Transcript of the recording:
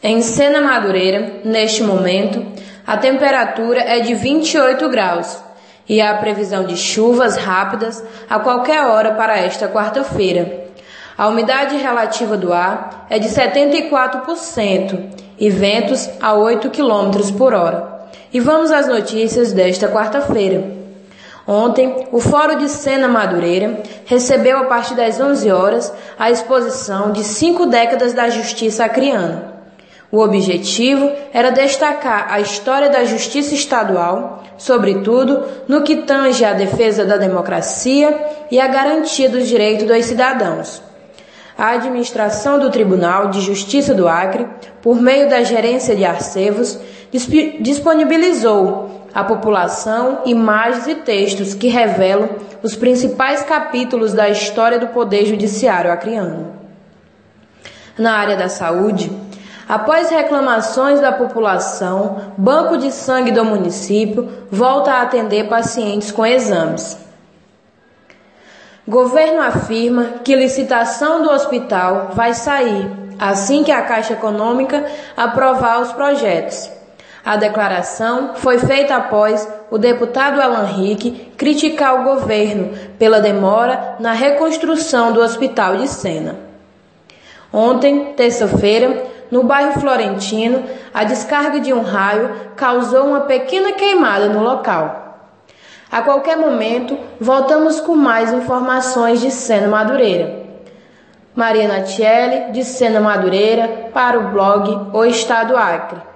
Em Sena Madureira, neste momento, a temperatura é de 28 graus e há previsão de chuvas rápidas a qualquer hora para esta quarta-feira. A umidade relativa do ar é de 74% e ventos a 8 km por hora. E vamos às notícias desta quarta-feira. Ontem, o Fórum de Sena Madureira recebeu a partir das 11 horas a exposição de 5 décadas da justiça acreana. O objetivo era destacar a história da justiça estadual, sobretudo no que tange à defesa da democracia e à garantia dos direitos dos cidadãos. A administração do Tribunal de Justiça do Acre, por meio da Gerência de Arquivos, disponibilizou à população imagens e textos que revelam os principais capítulos da história do Poder Judiciário acreano. Na área da saúde, após reclamações da população, Banco de Sangue do município volta a atender pacientes com exames. Governo afirma que licitação do hospital vai sair assim que a Caixa Econômica aprovar os projetos. A declaração foi feita após o deputado Alan Rick criticar o governo pela demora na reconstrução do Hospital de Sena. Ontem, terça-feira, no bairro Florentino, a descarga de um raio causou uma pequena queimada no local. A qualquer momento, voltamos com mais informações de Sena Madureira. Maria Natiele, de Sena Madureira, para o blog O Estado Acre.